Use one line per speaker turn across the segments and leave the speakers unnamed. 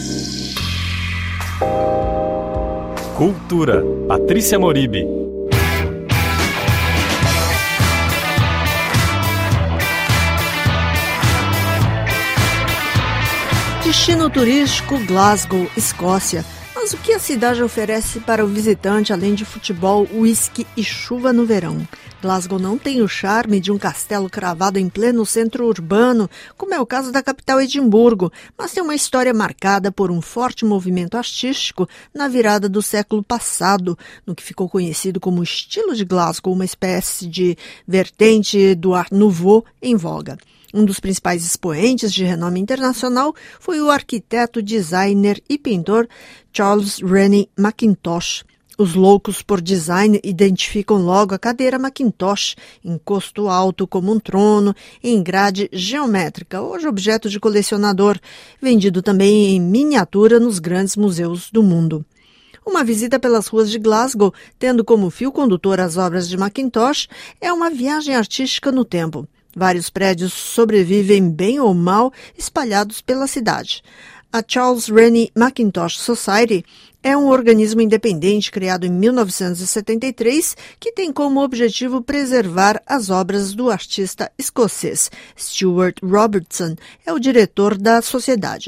Cultura. Patrícia Moribe.
Destino turístico Glasgow, Escócia. Mas o que a cidade oferece para o visitante além de futebol, uísque e chuva no verão? Glasgow não tem o charme de um castelo cravado em pleno centro urbano, como é o caso da capital Edimburgo, mas tem uma história marcada por um forte movimento artístico na virada do século passado, no que ficou conhecido como estilo de Glasgow, uma espécie de vertente do Art Nouveau em voga. Um dos principais expoentes de renome internacional foi o arquiteto, designer e pintor Charles Rennie Mackintosh. Os loucos por design identificam logo a cadeira Mackintosh, encosto alto como um trono, em grade geométrica, hoje objeto de colecionador, vendido também em miniatura nos grandes museus do mundo. Uma visita pelas ruas de Glasgow, tendo como fio condutor as obras de Mackintosh, é uma viagem artística no tempo. Vários prédios sobrevivem bem ou mal espalhados pela cidade. A Charles Rennie Mackintosh Society é um organismo independente criado em 1973 que tem como objetivo preservar as obras do artista escocês. Stuart Robertson é o diretor da sociedade.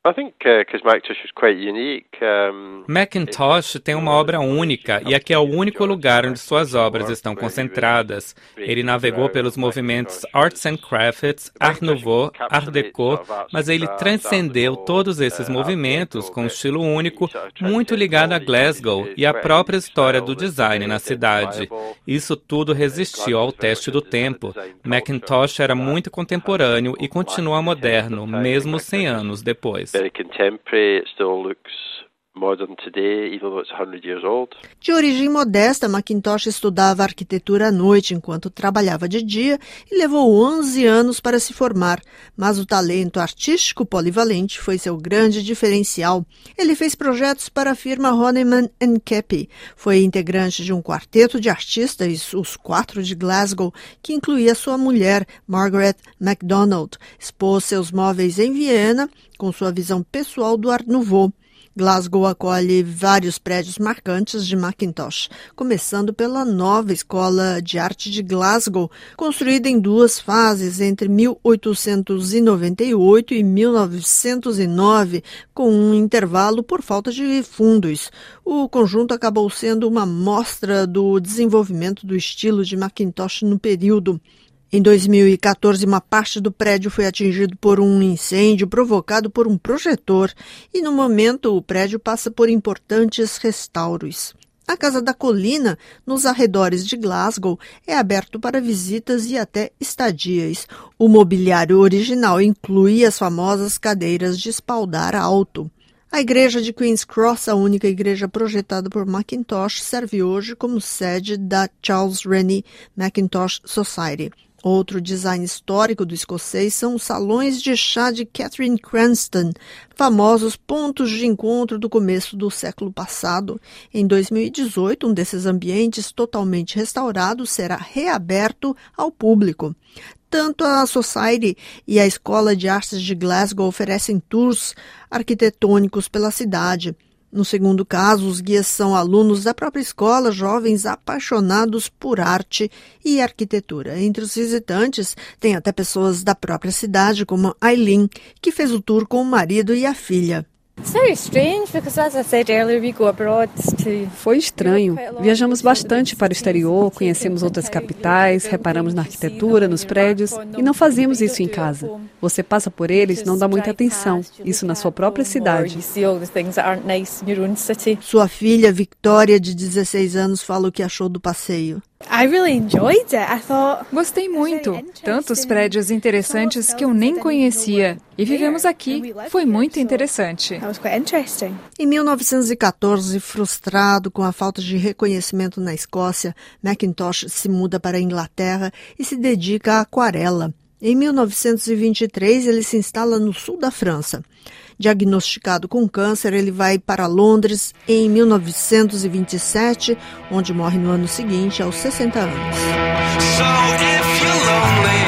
Mackintosh tem uma obra única e aqui é o único lugar onde suas obras estão concentradas. Ele navegou pelos movimentos Arts and Crafts, Art Nouveau, Art Deco, mas ele transcendeu todos esses movimentos com um estilo único, muito ligado a Glasgow e à própria história do design na cidade. Isso tudo resistiu ao teste do tempo. Mackintosh era muito contemporâneo e continua moderno, mesmo 100 anos depois.
Very contemporary, it still looks modern today, even though it's 100 years old.
De origem modesta, Mackintosh estudava arquitetura à noite enquanto trabalhava de dia e levou 11 anos para se formar, mas o talento artístico polivalente foi seu grande diferencial. Ele fez projetos para a firma Horniman & Keppie, foi integrante de um quarteto de artistas, os 4 de Glasgow, que incluía sua mulher, Margaret MacDonald, expôs seus móveis em Viena com sua visão pessoal do Art Nouveau. Glasgow acolhe vários prédios marcantes de Mackintosh, começando pela nova Escola de Arte de Glasgow, construída em 2 fases entre 1898 e 1909, com um intervalo por falta de fundos. O conjunto acabou sendo uma mostra do desenvolvimento do estilo de Mackintosh no período. Em 2014, uma parte do prédio foi atingido por um incêndio provocado por um projetor e, no momento, o prédio passa por importantes restauros. A Casa da Colina, nos arredores de Glasgow, é aberto para visitas e até estadias. O mobiliário original inclui as famosas cadeiras de espaldar alto. A igreja de Queen's Cross, a única igreja projetada por Mackintosh, serve hoje como sede da Charles Rennie Mackintosh Society. Outro design histórico do escocês são os salões de chá de Catherine Cranston, famosos pontos de encontro do começo do século passado. Em 2018, um desses ambientes totalmente restaurado será reaberto ao público. Tanto a Society e a Escola de Artes de Glasgow oferecem tours arquitetônicos pela cidade. No segundo caso, os guias são alunos da própria escola, jovens apaixonados por arte e arquitetura. Entre os visitantes, tem até pessoas da própria cidade, como Eileen, que fez o tour com o marido e a filha.
Foi estranho. Viajamos bastante para o exterior, conhecemos outras capitais, reparamos na arquitetura, nos prédios, e não fazíamos isso em casa. Você passa por eles, não dá muita atenção. Isso na sua própria cidade.
Sua filha, Victoria, de 16 anos, fala o que achou do passeio.
Gostei muito. Tantos prédios interessantes que eu nem conhecia. E vivemos aqui. Foi muito interessante.
Em 1914, frustrado com a falta de reconhecimento na Escócia, Mackintosh se muda para a Inglaterra e se dedica à aquarela. Em 1923, ele se instala no sul da França. Diagnosticado com câncer, ele vai para Londres em 1927, onde morre no ano seguinte, aos 60 anos.